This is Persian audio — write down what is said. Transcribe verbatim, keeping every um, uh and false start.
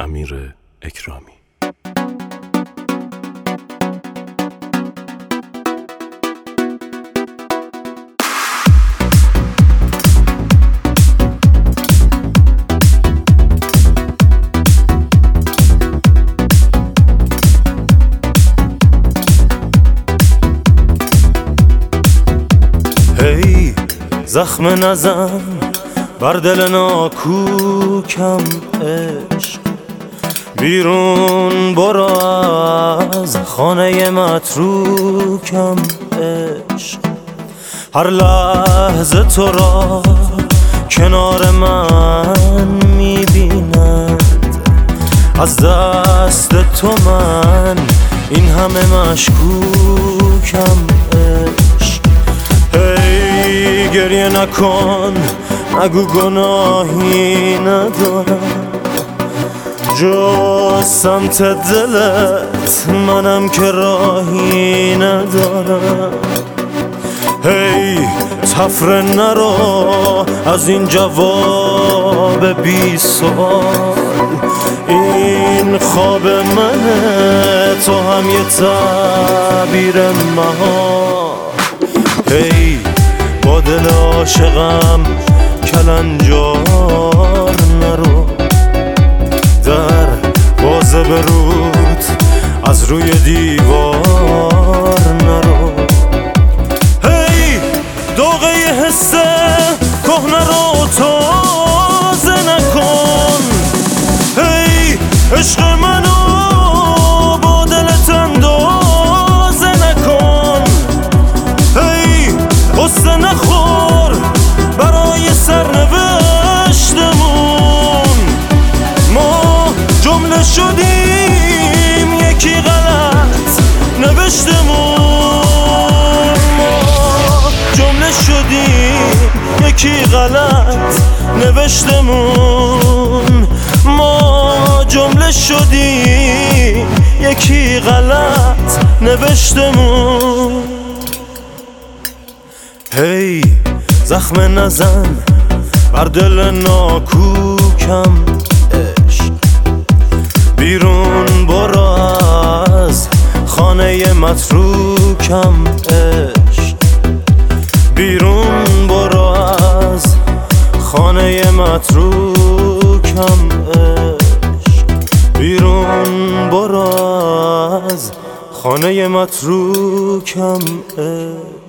امیر اکرامی. هی زخم نزن بر دل ناکوکم عشق، بیرون برو از خانه متروکم عشق. هر لحظه تو را کنار من میبینند، از دست تو من این همه مشکوکم عشق. هی گریه نکن، نگو گناهی ندارم جز سمت دلت، منم که راهی ندارم. هی تفره نرو از این جواب بی سوال، این خواب منه تو هم یه تعبیر محال. هی با دل عاشقم کلنجار نرو، در بازه برود از روی دیوار نرو. هی دوغه ی حس کهنه رو تازه نکن، هی عشق منو با دلت اندازه نکن. هی قصه نخور برای سرنوشتمون، ما جمله شدیم یکی غلط نوشتمون، ما جمله شدیم یکی غلط نوشتمون، ما جمله شدیم یکی غلط نوشتمون. هی زخم نزن بر دل ناکوکم عشق، بیرون برو از خانه متروکم عشق. بیرون برو از خانه متروکم عشق، بیرون برو از خانه متروکم عشق.